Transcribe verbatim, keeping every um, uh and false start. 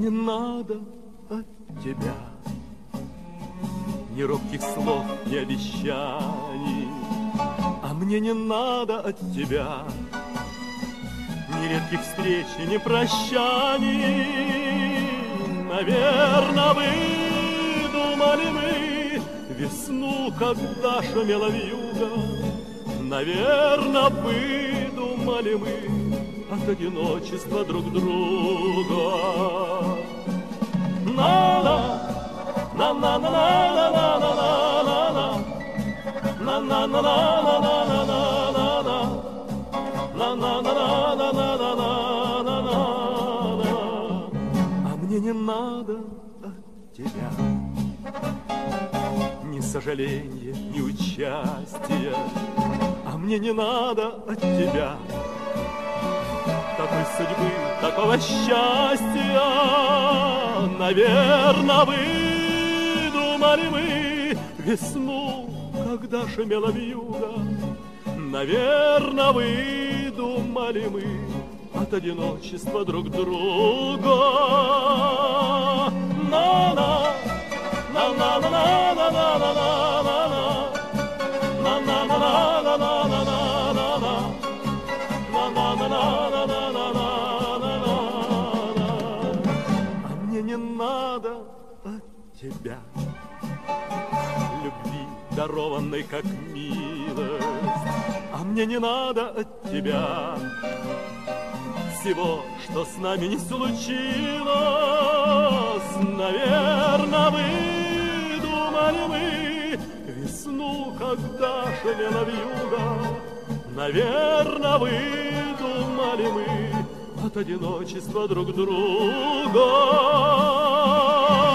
не надо от тебя ни робких слов, ни обещаний, а мне не надо от тебя ни редких встреч и ни прощаний. Наверно, выдумали мы весну, когда шумела вьюга. Наверно, выдумали мы от одиночества друг друга. На-на, на-на-на-на-на-на-на-на-на, на-на-на-на-на-на-на-на-на, на-на-на-на-на-на-на-на. А мне не надо от тебя ни сожаления, ни участия. А мне не надо от тебя такой судьбы, такого счастья. Наверно, выдумали мы весну, когда шумела вьюга. Наверно, выдумали мы от одиночества друг друга. На-на, на-на-на-на-на-на-на-на-на, на-на-на-на-на-на-на-на-на, на-на-на-на-на-на-на-на. А мне не надо от тебя любви, дарованной как милость. А мне не надо от тебя всего, что с нами не случилось. Наверно, выдумали мы весну, когда шумела вьюга. Наверно, выдумали мы от одиночества друг друга.